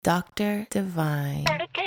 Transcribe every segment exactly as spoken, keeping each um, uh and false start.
Doctor Divine.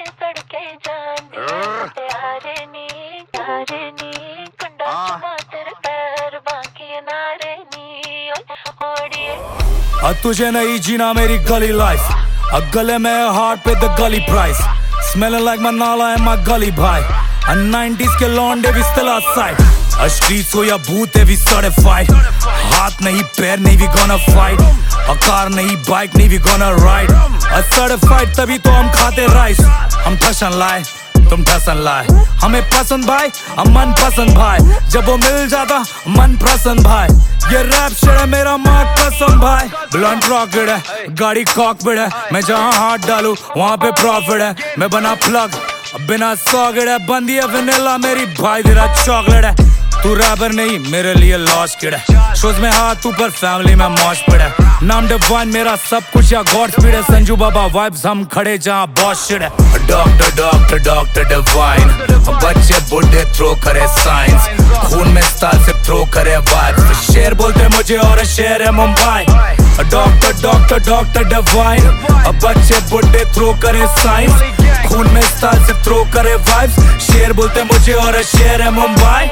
अब तुझे नहीं जीना मेरी गली लाइफ, अब गले में हार्ट पे द गली price, smelling like Manala and my gully भाई, a nineties के लौंडे भी still outside, a streets हो या भूत है भी certified, हाथ नहीं पैर नहीं भी gonna fight, a कार नहीं बाइक नहीं भी gonna ride, a certified तभी तो हम खाते राइस, हम ठसन लाए तुम ठसन लाए, हमें पसंद भाई हम मन पसंद भाई, जब वो मिल जाता मन प्रसन्न भाई, ये रैप शेर है मेरा माँ कसम भाई, ब्लंट रॉकेट है गाड़ी कॉकपिट है, मैं जहाँ हाथ डालूं वहाँ पे प्रॉफिट है, मैं बना प्लग बिना सॉकेट है, बंदी है वनीला मेरी भाई तेरा चॉकलेट है, तू रैपर नहीं मेरे लिए लॉस किड है, शोज में हाथ ऊपर फैमिली में मौज पिड है, नाम डिवाइन मेरा सब कुछ या गॉड स्पीड है, संजू बाबा वाइब्स हम खड़े जहाँ बॉस शिट है, डॉक्टर डॉक्टर डॉक्टर डिवाइन, बच्चे बुढ़े थ्रो करे साइंस, खून में स्टाइल से थ्रो करे वाइब्स, शेर बोलते मुझे और शेर है Mumbai, doctor doctor doctor divine, बच्चे बुढ़े थ्रो करे साइंस, खून में स्टाइल से थ्रो करे वाइब्स, शेर बोलते मुझे और शेर है मुंबई।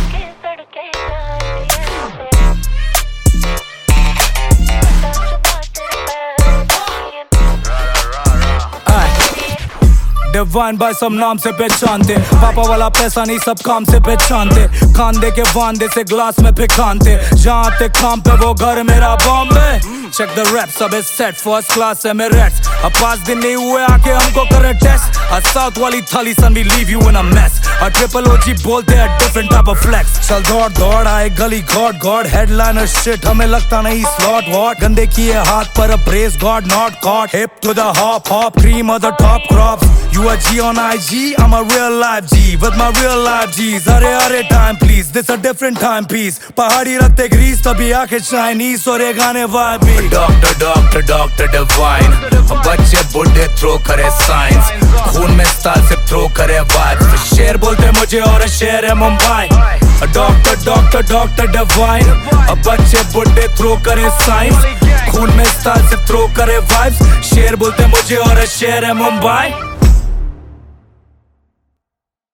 डिवाइन भाई सब नाम से पहचानते, पापा वाला पैसा नहीं सब काम से पहचानते, खांदे के वांदे से ग्लास में फिकानते, जहाँ आते काम पे वो घर मेरा बॉम्बे, चेक द रैप सब है सेट फर्स्ट क्लास है मेरे रेट्स, अब पाँच दिन नहीं हुए आके हमको करे टेस्ट, आ साउथ वाली thali son we leave you in a mess, आ ट्रिपल ओजी बोलते हैं डिफरेंट टाइप ऑफ फ्लेक्स, चल दौड़ दौड़ आए गली गॉड गॉड हेडलाइनर शिट हमें लगता नहीं स्लॉट वॉट, गंदे किए हाथ पर press god not caught, hip to the hop hop cream of the top crops, you a G on I G, I'm a real life G with my real life G's, अरे अरे time please, this a different time piece, पहाड़ी रखते Greece तभी आके Chinese और ये गाने vibe भी, डॉक्टर डॉक्टर डॉक्टर डिवाइन, बच्चे बुढ़े थ्रो करे साइंस, खून में स्टाइल से थ्रो करे वाइब्स, शेर बोलते मुझे और शेर है Mumbai, doctor doctor doctor divine, बच्चे बुढ़े थ्रो करे साइंस, खून में स्टाइल से थ्रो करे वाइब्स, शेर बोलते मुझे और शेर है मुंबई।